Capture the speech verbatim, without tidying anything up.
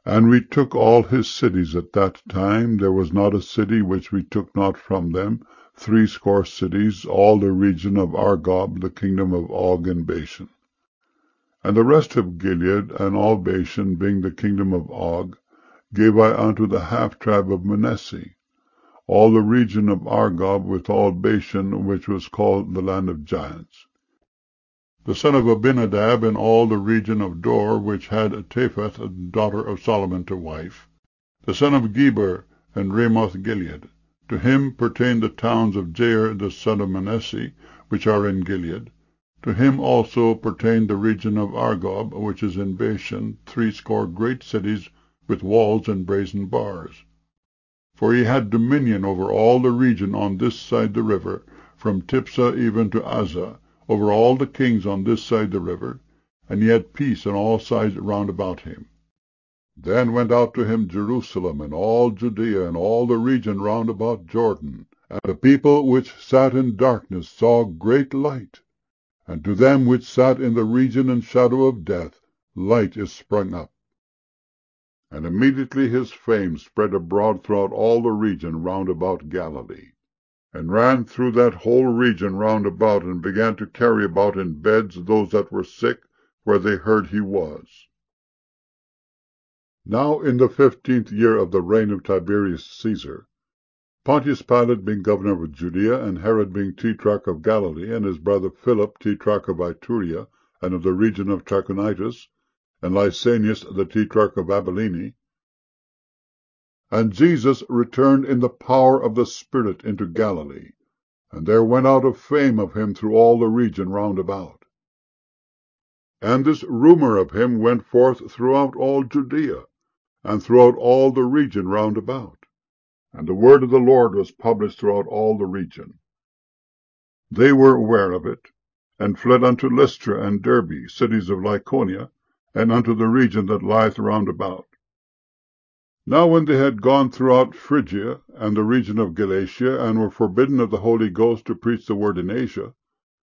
And we took all his cities at that time. There was not a city which we took not from them, threescore cities, all the region of Argob, the kingdom of Og and Bashan. And the rest of Gilead, and all Bashan, being the kingdom of Og, gave I unto the half tribe of Manasseh, all the region of Argob, with all Bashan, which was called the land of giants. The son of Abinadab, and all the region of Dor, which had Taphath, a daughter of Solomon, to wife. The son of Geber, and Ramoth Gilead. To him pertained the towns of Jair the son of Manasseh, which are in Gilead. To him also pertained the region of Argob, which is in Bashan, threescore great cities, with walls and brazen bars. For he had dominion over all the region on this side the river, from Tipsah even to Azzah, over all the kings on this side the river, and he had peace on all sides round about him. Then went out to him Jerusalem, and all Judea, and all the region round about Jordan. And the people which sat in darkness saw great light. And to them which sat in the region and shadow of death, light is sprung up. And immediately his fame spread abroad throughout all the region round about Galilee, and ran through that whole region round about, and began to carry about in beds those that were sick, where they heard he was. Now in the fifteenth year of the reign of Tiberius Caesar, Pontius Pilate being governor of Judea, and Herod being tetrarch of Galilee, and his brother Philip tetrarch of Iturea, and of the region of Trachonitis, and Lysanias the tetrarch of Abilene. And Jesus returned in the power of the Spirit into Galilee, and there went out a fame of him through all the region round about. And this rumour of him went forth throughout all Judea, and throughout all the region round about. And the word of the Lord was published throughout all the region. They were aware of it, and fled unto Lystra and Derbe, cities of Lycaonia, and unto the region that lieth round about. Now when they had gone throughout Phrygia and the region of Galatia, and were forbidden of the Holy Ghost to preach the word in Asia,